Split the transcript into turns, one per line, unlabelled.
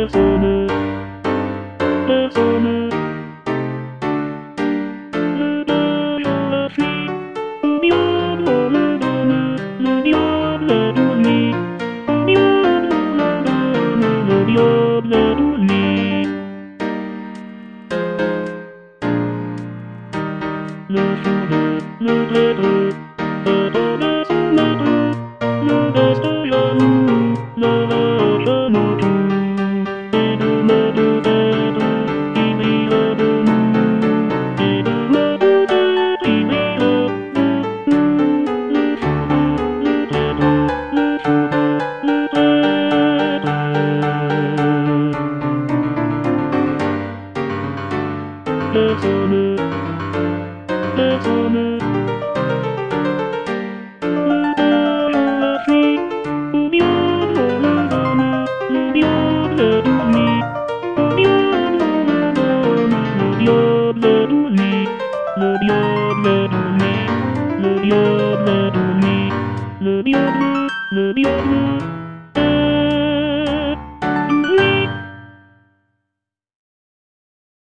Personne, personne. Le diable a fui, le diable le donne, le diable est pour lui. Le diable le donne, le diable est pour lui. Le sourd, le traître, est tombé son maître. Le destin jaloux, l'arrache nos tours. Et demain peut-être, il rira de nous. Et demain peut-être, il rira de nous. Le sourd, le traître, le sourd, le traître. Personne, personne. Le diable a fui, le diable le donne, le diable est pour lui. Le diable le donne, le diable est pour lui. Le diable est pour lui, le diable est pour lui. Le diable, le diable.